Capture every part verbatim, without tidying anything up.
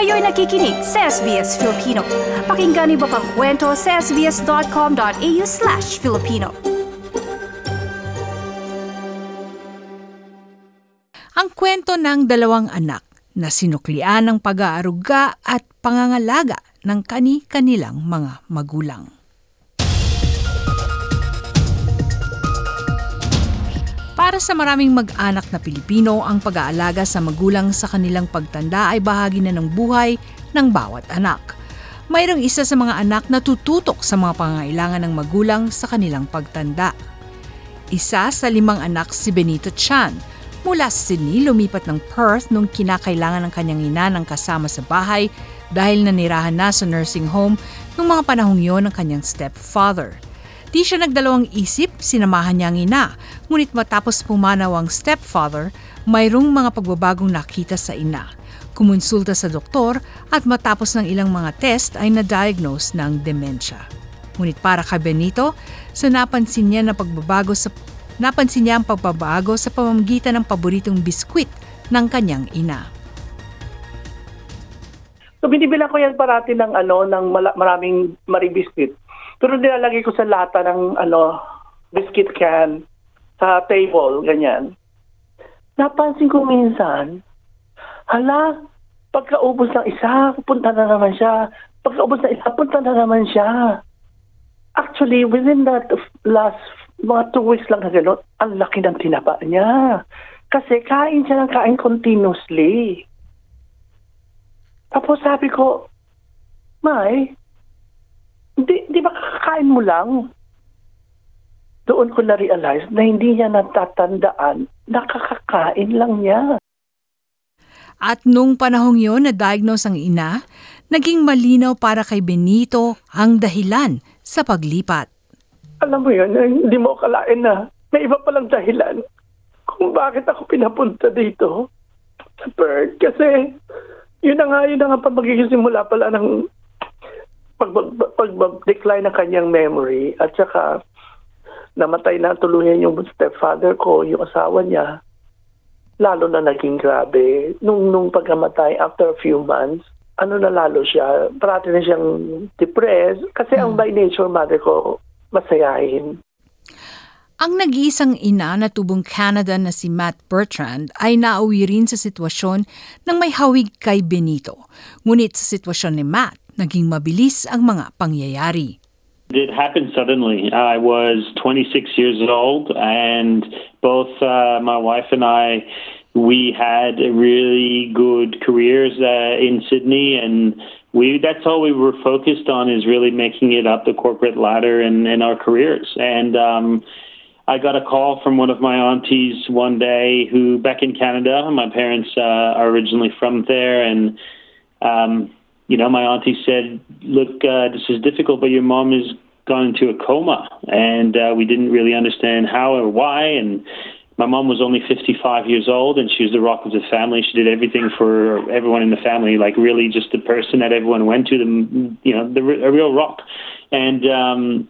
Kayo'y nakikinig sa S B S Filipino. Pakinggan niyo pa ang kwento sa sbs.com.au slash Filipino. Ang kwento ng dalawang anak na sinuklian ng pag-aaruga at pangangalaga ng kani-kanilang mga magulang. Para sa maraming mag-anak na Pilipino, ang pag-aalaga sa magulang sa kanilang pagtanda ay bahagi na ng buhay ng bawat anak. Mayroong isa sa mga anak na tututok sa mga pangangailangan ng magulang sa kanilang pagtanda. Isa sa limang anak si Benito Chan. Mula sa Sydney, lumipat ng Perth nung kinakailangan ng kanyang ina ng kasama sa bahay dahil nanirahan na sa nursing home nung mga panahong yon ng kanyang stepfather. Di siya nagdalawang isip, sinamahan niya ang ina. Ngunit matapos pumanaw ang stepfather, mayroong mga pagbabagong nakita sa ina. Kumonsulta sa doktor at matapos ng ilang mga test ay na-diagnose ng dementia. Ngunit para kay Benito, sa napansin niya na pagbabago sa napansin niya ang pagbabago sa pamamagitan ng paboritong biskwit ng kanyang ina. So binibilang ko yan parati ng ano ng maraming Marie biscuit. Pero nilalagay ko sa lata ng ano, biscuit can sa table, ganyan. Napansin ko minsan, hala, pagkaubos ng isa, punta na naman siya. Pagkaubos ng isa, punta na naman siya. Actually, within that last mga two weeks lang na gano'n, ang laki ng tinapa niya. Kasi kain siya ng kain continuously. Tapos sabi ko, May, Di, di ba kakakain mo lang? Doon ko na-realize na hindi niya natatandaan, nakakakain lang niya. At nung panahong yon na-diagnose ang ina, naging malinaw para kay Benito ang dahilan sa paglipat. Alam mo yun, hindi mo akalain na may iba palang dahilan kung bakit ako pinapunta dito sa Perth. Kasi yun na nga, yun na nga pa magiging simula pala ng pag-decline ng kanyang memory at saka namatay na tuluyan yung stepfather ko, yung asawa niya, lalo na naging grabe. Nung, nung pagkamatay, after a few months, ano na lalo siya, parati na siyang depressed kasi hmm. ang by nature mother ko, masayahin. Ang nag-iisang ina na tubong Canada na si Matt Bertrand ay nauwi rin sa sitwasyon ng may hawig kay Benito. Ngunit sa sitwasyon ni Matt, naging mabilis ang mga pangyayari. It happened suddenly. I was twenty-six years old and both uh, my wife and I, we had really good careers uh, in Sydney and we that's all we were focused on is really making it up the corporate ladder in, in our careers. And um, I got a call from one of my aunties one day who back in Canada, my parents uh, are originally from there and um you know, my auntie said, look, uh, this is difficult, but your mom has gone into a coma. And uh, we didn't really understand how or why. And my mom was only fifty-five years old, and she was the rock of the family. She did everything for everyone in the family, like really just the person that everyone went to, the, you know, the, a real rock. And um,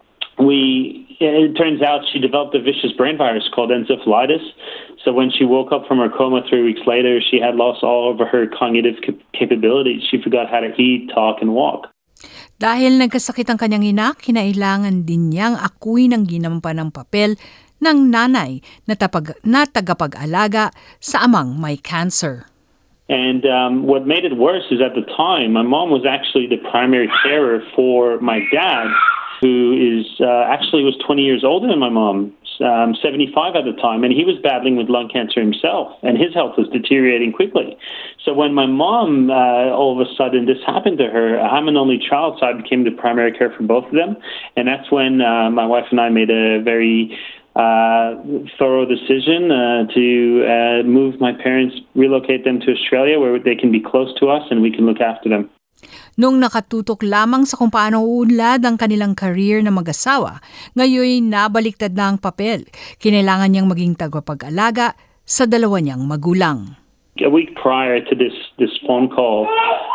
we, it turns out she developed a vicious brain virus called encephalitis. So when she woke up from her coma three weeks later, she had lost all of her cognitive cap- capabilities. She forgot how to eat, talk, and walk. Dahil nagkasakit ang kanyang ina, kinailangan din niyang akuin ang ginampan ng papel ng nanay na, tapag- na tagapag-alaga sa amang may cancer. And um, what made it worse is at the time, my mom was actually the primary carer for my dad, who is uh, actually was twenty years older than my mom, um, seventy-five at the time, and he was battling with lung cancer himself, and his health was deteriorating quickly. So when my mom, uh, all of a sudden, this happened to her, I'm an only child, so I became the primary care for both of them, and that's when uh, my wife and I made a very uh, thorough decision uh, to uh, move my parents, relocate them to Australia, where they can be close to us and we can look after them. Nung nakatutok lamang sa kung paano uunlad ang kanilang career na mag-asawa, ngayon nabaliktad na ang papel. Kinailangan niyang maging tagapag-alaga sa dalawa niyang magulang. A week prior to this this phone call,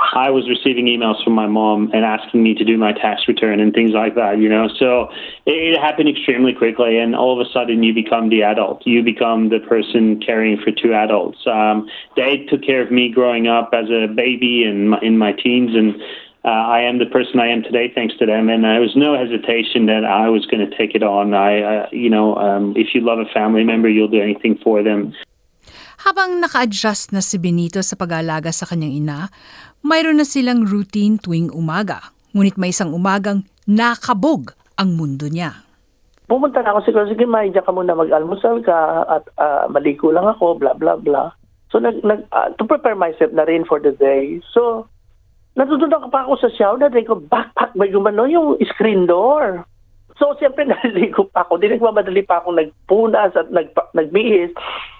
I was receiving emails from my mom and asking me to do my tax return and things like that, you know. So it, it happened extremely quickly, and all of a sudden you become the adult. You become the person caring for two adults. Um, they took care of me growing up as a baby and my, in my teens, and uh, I am the person I am today thanks to them. And there was no hesitation that I was going to take it on. I, uh, you know, um, if you love a family member, you'll do anything for them. Habang naka-adjust na si Benito sa pag-aalaga sa kanyang ina, mayroon na silang routine tuwing umaga. Ngunit may isang umagang nakabog ang mundo niya. Pumunta na ako siguro, sige May, diyan ka muna mag-almusal ka at uh, maligo lang ako, blah, blah, blah. So, nag, nag, uh, to prepare myself na rin for the day. So, natutunan ka pa ako sa shower, na ko, backpack, may gumano yung screen door. So, siyempre, naligo pa ako. Di nagmamadali pa ako nagpunas at nag, nagbihis.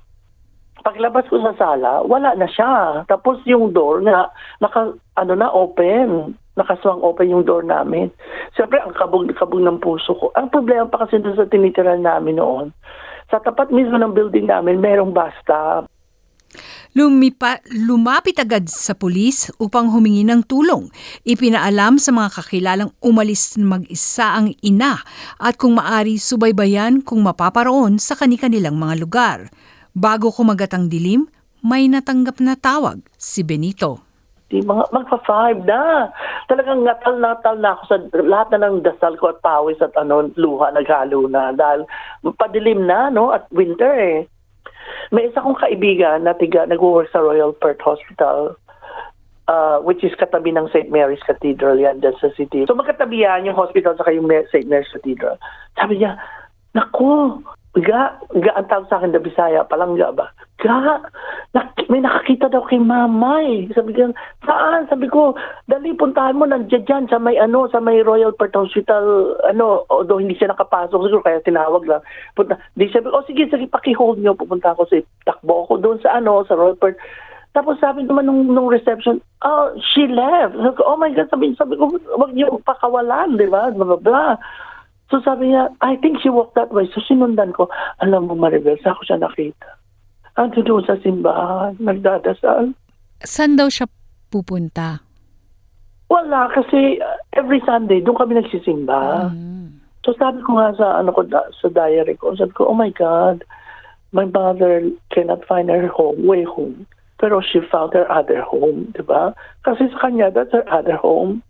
Paglabas ko sa sala, wala na siya. Tapos yung door na, naka, ano na, open. Nakaswang open yung door namin. Siyempre, ang kabog-kabog ng puso ko. Ang problema pa kasi doon sa tinitiran namin noon, sa tapat mismo ng building namin, merong bus stop. Lumipa, lumapit agad sa pulis upang humingi ng tulong. Ipinaalam sa mga kakilalang umalis mag-isa ang ina at kung maari subaybayan kung mapaparoon sa kani-kanilang mga lugar. Bago kumagat ang dilim, may natanggap na tawag, si Benito. Di mga magpa-five na. Talagang natal-natal na ako sa lahat na ng dasal ko at pawis at ano, luha naghalo na. Dahil padilim na, no? At winter eh. May isa kong kaibigan na tiga, nag-work sa Royal Perth Hospital, uh, which is katabi ng Saint Mary's Cathedral yan dyan sa city. So magkatabi yan yung hospital sa yung Saint Mary's Cathedral. Sabi niya, naku, Ga, ga, ang tawag sa akin na Bisaya, palangga ba? Ga, nak, may nakakita daw kay mama eh. Sabi ko, saan? Sabi ko, dali, puntahan mo, nandiyan dyan sa may, ano, sa may Royal Perth Hospital, ano, although hindi siya nakapasok, siguro kaya tinawag lang. Punta, di sabi ko, oh sige, sige, paki-hold nyo, pupunta ako sa, takbo ako doon sa, ano, sa Royal Perth. Tapos sabi naman nung, nung reception, oh, she left. Sabi ko, oh my God, sabi, sabi ko, wag niyo pakawalan, di ba? Blah, blah, blah. So sabi niya, I think she walked that way. So sinundan ko, alam mo Maribel, sa ako siya nakita. Ando doon sa simbahan, nagdadasal. Saan daw siya pupunta? Wala, kasi uh, every Sunday, doon kami nagsisimba. Mm. So sabi ko nga sa, ano ko, da, sa diary ko, sabi ko, oh my God, my mother cannot find her home, way home. Pero she found her other home, di ba? Kasi sa kanya, that's her other home.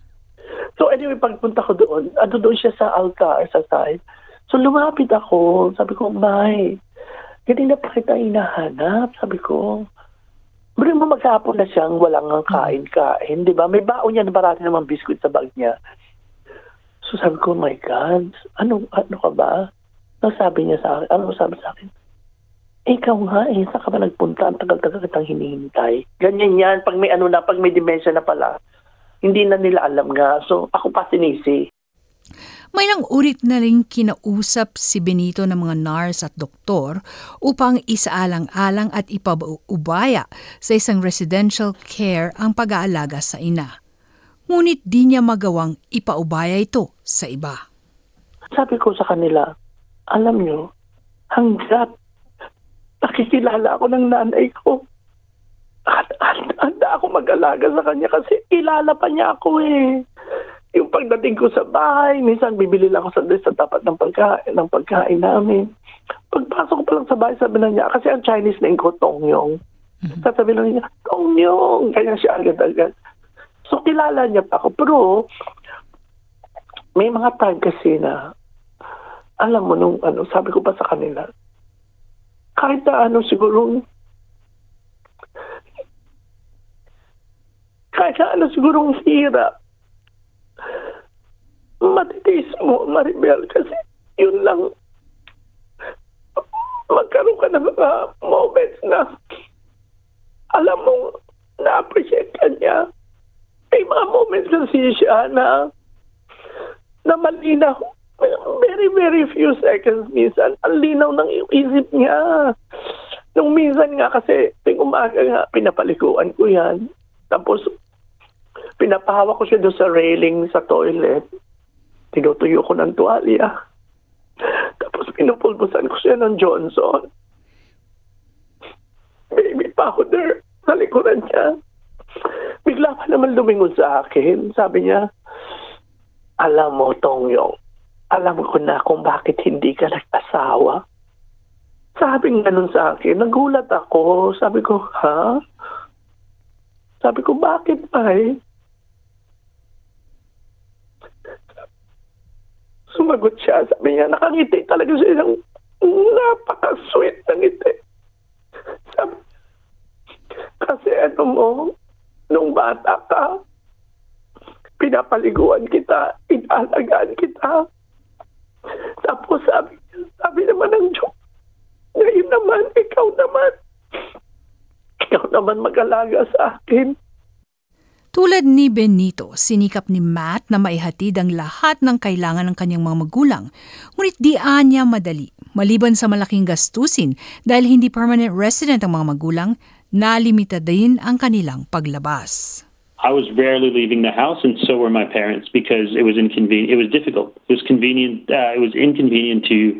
So anyway, pagpunta ko doon, ando doon siya sa altar, sa side. So lumapit ako, sabi ko, May, hindi na pa kita hinahanap, sabi ko. Bring mo maghapon na siyang walang ang kain-kain, di ba? May baon niya na barati naman biskuit sa bag niya. So sabi ko, oh my God, ano, ano ka ba? So sabi niya sa akin, ano sabi sa akin? Eh, ikaw nga eh, saan ka ba nagpunta? Ang tagal-tagal kitang hinihintay. Ganyan yan, pag may ano na, pag may dementia na pala. Hindi na nila alam nga. So, ako pa sinisi. May nang ulit na rin kinausap si Benito ng mga nurse at doktor upang isaalang-alang at ipaubaya sa isang residential care ang pag-aalaga sa ina. Ngunit di niya magawang ipaubaya ito sa iba. Sabi ko sa kanila, alam nyo, hanggat nakikilala ako ng nanay ko, handa ako mag-alaga sa kanya kasi kilala pa niya ako eh. Yung pagdating ko sa bahay, minsan bibili lang ako sa, sa tapat ng pagkain, ng pagkain namin. Pagpasok ko pa lang sa bahay, sabi na niya, kasi ang Chinese name ko, Tong Yong. Mm-hmm. Sabi lang niya, Tong Yong. Kaya siya agad-agad. So kilala niya pa ako. Pero may mga time kasi na, alam mo nung ano, sabi ko pa sa kanila, kahit na ano siguro, kahit na ano sigurong hirap, matitiis mo, Maribel, kasi yun lang, magkaroon ka ng mga moments na alam mo, na-appreciate ka niya. May mga moments kasi siya na na malinaw, very, very few seconds minsan, ang linaw ng isip niya. Nung minsan nga kasi, ting umaga nga, pinapalikuan ko yan. Tapos, pinapahawa ko siya doon sa railing sa toilet. Tinutuyo ko ng tuwalya. Tapos pinupulbusan ko siya ng Johnson. Baby powder sa likuran niya. Bigla pa naman lumingon sa akin. Sabi niya, alam mo, Tongyong, alam ko na kung bakit hindi ka nag-asawa. Sabi nga nun sa akin, nagulat ako. Sabi ko, ha? Sabi ko, bakit ba eh? Sumagot siya. Sabi niya, nakangiti talaga siya ng napaka-sweet na ngiti. Sabi, kasi ano mo, nung bata ka, pinapaliguan kita, inalagaan kita. Tapos sabi, sabi naman ng Diyos, ngayon naman, ikaw naman, ikaw naman mag-alaga sa akin. Tulad ni Benito, sinikap ni Matt na maihatid ang lahat ng kailangan ng kanyang mga magulang. Ngunit di niya madali. Maliban sa malaking gastusin dahil hindi permanent resident ang mga magulang, nalimita din ang kanilang paglabas. I was rarely leaving the house, and so were my parents, because it was inconvenient. It was difficult. It was convenient. Uh, it was inconvenient to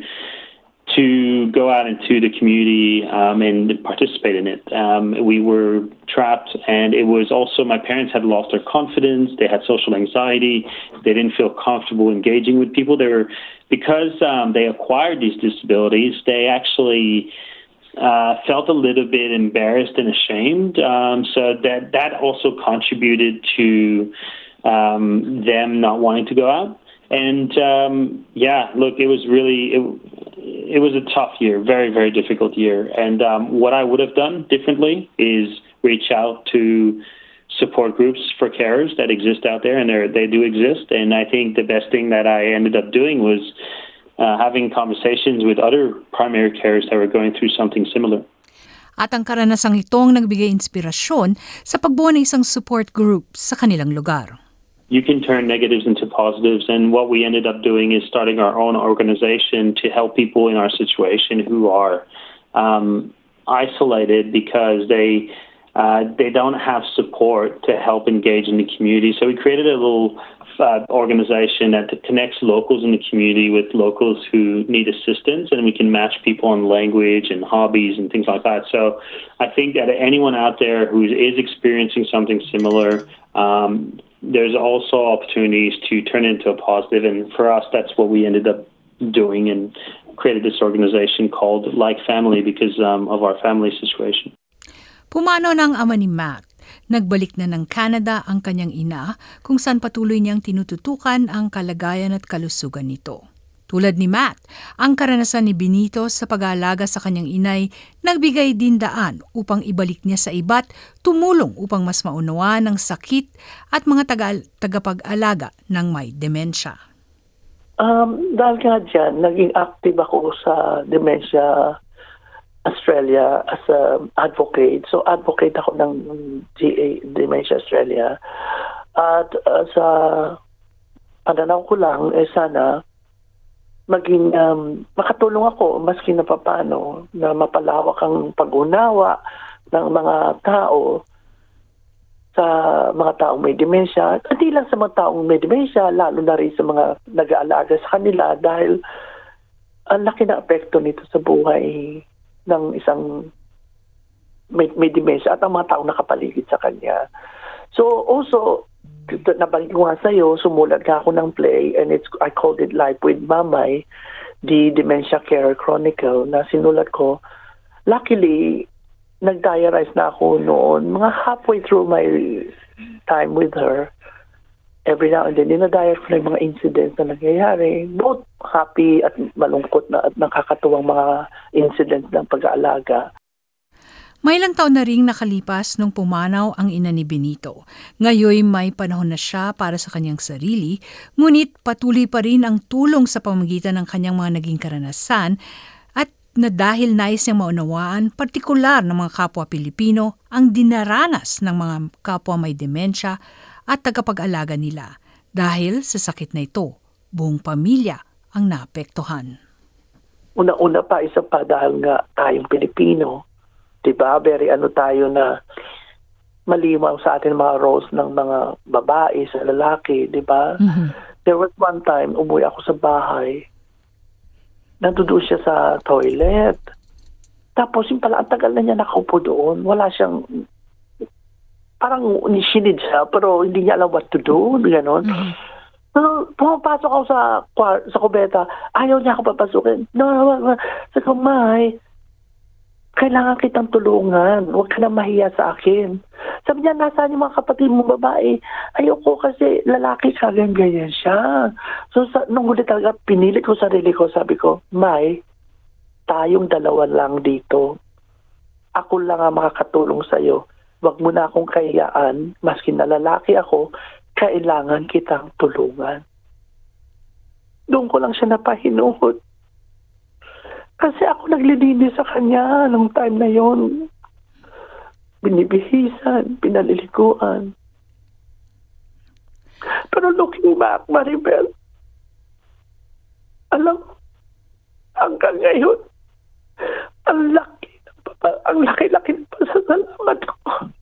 to go out into the community um, and participate in it. Um, we were trapped, and it was also my parents had lost their confidence. They had social anxiety. They didn't feel comfortable engaging with people. They were because um, they acquired these disabilities. They actually uh, felt a little bit embarrassed and ashamed. Um, so that that also contributed to um, them not wanting to go out. And um, yeah, look, it was really it, it was a tough year, very very difficult year. And um, what I would have done differently is reach out to support groups for carers that exist out there, and they do exist. And I think the best thing that I ended up doing was uh, having conversations with other primary carers that were going through something similar. At ang karanasang itong nagbigay inspirasyon sa pagbuo ng isang support group sa kanilang lugar. You can turn negatives into positives, and what we ended up doing is starting our own organization to help people in our situation who are um, isolated because they uh, they don't have support to help engage in the community. So we created a little uh, organization that connects locals in the community with locals who need assistance, and we can match people on language and hobbies and things like that. So I think that anyone out there who is experiencing something similar, um, there's also opportunities to turn into a positive, and for us, that's what we ended up doing and created this organization called Like Family because um, of our family situation. Pumano ng ama ni Matt. Nagbalik na ng Canada ang kanyang ina kung saan patuloy niyang tinututukan ang kalagayan at kalusugan nito. Tulad ni Matt, ang karanasan ni Benito sa pag-aalaga sa kanyang inay nagbigay din daan upang ibalik niya sa iba't tumulong upang mas maunawaan ang sakit at mga taga- tagapag-alaga ng may demensya. Um, dahil nga dyan, naging active ako sa Dementia Australia as an advocate. So advocate ako ng G A, Dementia Australia. At uh, sa pananaw ko lang, eh sana maging um, makatulong ako maski na papano na mapalawak ang pag-unawa ng mga tao sa mga taong may demensya. Hindi lang sa mga taong may demensya, lalo na rin sa mga nag-aalaga sa kanila dahil ang laki na apekto nito sa buhay ng isang may, may demensya at ang mga taong nakapaligid sa kanya. So also, nabanggit ko nga sa'yo, sumulat ka ako ng play and it's I called it Life with Mamay, the Dementia Care Chronicle na sinulat ko. Luckily, nag-diarize na ako noon, mga halfway through my time with her. Every now and then, dinadiary ko na yung mga incidents na nangyayari. Both happy at malungkot na at nakakatuwang mga incidents ng pag-aalaga. May ilang taon na ring nakalipas nung pumanaw ang ina ni Benito. Ngayon may panahon na siya para sa kanyang sarili, ngunit patuloy pa rin ang tulong sa pamamagitan ng kanyang mga naging karanasan at na dahil nais niyang maunawaan, partikular ng mga kapwa Pilipino, ang dinaranas ng mga kapwa may demensya at tagapag-alaga nila. Dahil sa sakit na ito, buong pamilya ang naapektuhan. Una-una pa, isa pa dahil nga tayong Pilipino, diba, very ano tayo na malimaw sa atin mga roles ng mga babae sa lalaki, diba? Mm-hmm. There was one time, umuwi ako sa bahay, nandoon siya sa toilet. Tapos yung pala, ang tagal na niya nakaupo doon. Wala siyang parang sinid siya, pero hindi niya alam what to do, gano'n. Mhm. So, pumapasok ako sa kwar- sa kubeta, ayaw niya ako papasukin. No, no, no. Sabi ko, May, kailangan kitang tulungan. Huwag ka na mahiya sa akin. Sabi niya, nasaan yung mga kapatid mong babae? Ayoko kasi lalaki ka, ganyan siya. So, sa, nung huli talaga, pinili ko sarili ko. Sabi ko, May, tayong dalawa lang dito. Ako lang ang makakatulong sa'yo. Huwag mo na akong kahiyaan. Maski na lalaki ako, kailangan kitang tulungan. Doon ko lang siya napahinuhod. Kasi ako naglilinis sa kanya nung time na yon. Binibihisan, pinalilikuan. Pero looking back, Maribel, alam, hanggang ngayon, ang laki, ang laki-laki ng pasasalamat ko.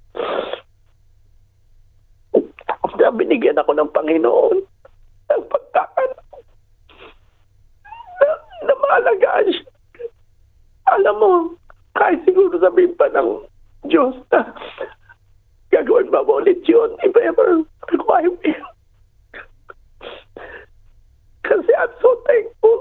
Na binigyan ako ng Panginoon ng pagkakataon na, na maalagaan siya. Alam mo, kahit siguro sabihin pa ng Diyos na gagawin ba mo ulit yun if ever require me. Kasi I'm so thankful.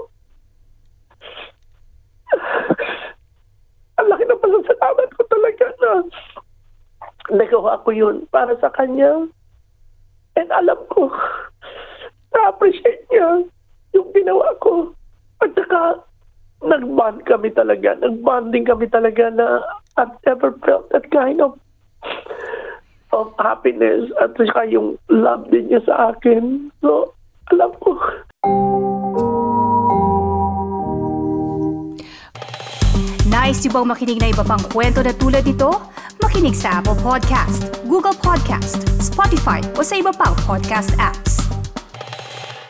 Ang laki ng pasasalamat ko talaga na nagawa ko yun para sa kanya. And alam ko, na-appreciate niya yung ginawa ko. At saka, nag-bond kami talaga. Nag-bonding kami talaga na I've never felt that kind of of happiness. At saka yung love din niya sa akin. So, alam ko. Nice yung bang makinig na iba pang kwento na tulad ito? Makinig sa Apple Podcast, Google Podcast, Spotify o sa iba pang podcast apps.